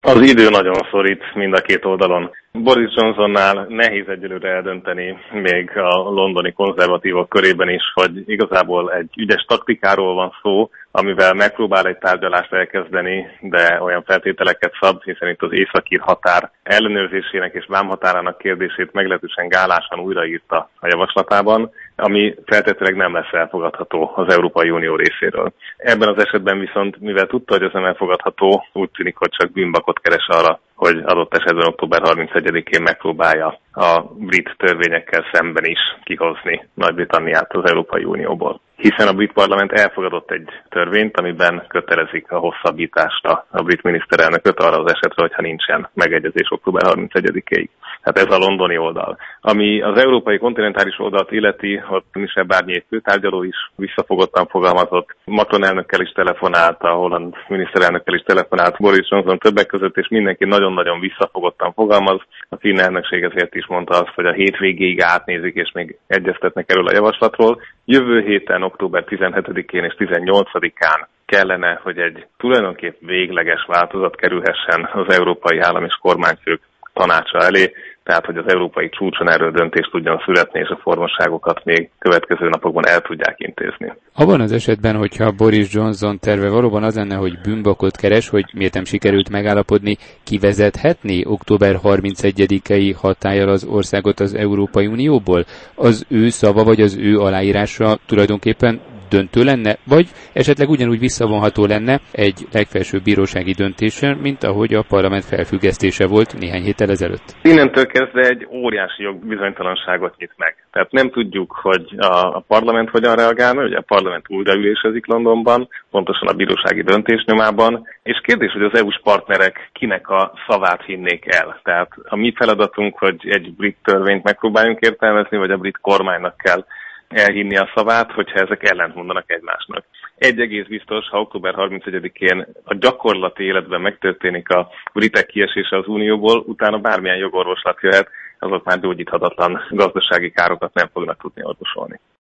Az idő nagyon szorít mind a két oldalon. Boris Johnsonnál nehéz egyelőre eldönteni, még a londoni konzervatívok körében is, hogy igazából egy ügyes taktikáról van szó, amivel megpróbál egy tárgyalást elkezdeni, de olyan feltételeket szab, hiszen itt az északír határ ellenőrzésének és vámhatárának kérdését meglehetősen gálásan újraírta a javaslatában, ami feltétlenül nem lesz elfogadható az Európai Unió részéről. Ebben az esetben viszont, mivel tudta, hogy ez nem elfogadható, úgy tűnik, hogy csak bűnbakot keres arra, hogy adott esetben október 31-én megpróbálja a brit törvényekkel szemben is kihozni Nagy-Britanniát az Európai Unióból. Hiszen a brit parlament elfogadott egy törvényt, amiben kötelezik a hosszabbítást a brit miniszterelnököt arra az esetre, hogyha nincsen megegyezés október 31-ig. Hát ez a londoni oldal. Ami az európai kontinentális oldalt illeti, ott Michel Barnier főtárgyaló is visszafogottan fogalmazott. Macron elnökkel is telefonált, a holland miniszterelnökkel is telefonált, Boris Johnson többek között, és mindenki nagyon-nagyon visszafogottan fogalmaz. A finn elnökség ezért is mondta azt, hogy a hétvégéig átnézik, és még egyeztetnek erről a javaslatról. Jövő héten, október 17-én és 18-án kellene, hogy egy tulajdonképp végleges változat kerülhessen az európai állam és kormányfők tanácsa elé, tehát hogy az európai csúcson erről döntést tudjon születni, és a formosságokat még következő napokban el tudják intézni. Abban az esetben, hogyha Boris Johnson terve valóban az lenne, hogy bűnbakot keres, hogy miért nem sikerült megállapodni, kivezethetné október 31-i hatállyal az országot az Európai Unióból? Az ő szava vagy az ő aláírása tulajdonképpen döntő lenne, vagy esetleg ugyanúgy visszavonható lenne egy legfelsőbb bírósági döntéssel, mint ahogy a parlament felfüggesztése volt néhány héttel ezelőtt. Innentől kezdve egy óriási jogbizonytalanságot nyit meg. Tehát nem tudjuk, hogy a parlament hogyan reagálna, ugye a parlament újraülésezik Londonban, pontosan a bírósági döntés nyomában, és kérdés, hogy az EU-s partnerek kinek a szavát hinnék el. Tehát a mi feladatunk, hogy egy brit törvényt megpróbáljunk értelmezni, vagy a brit kormánynak kell elhinni a szavát, hogyha ezek ellentmondanak egymásnak. Egy egész biztos, ha október 31-én a gyakorlati életben megtörténik a britek kiesése az Unióból, utána bármilyen jogorvoslat jöhet, azok már gyógyíthatatlan gazdasági károkat nem fognak tudni orvosolni.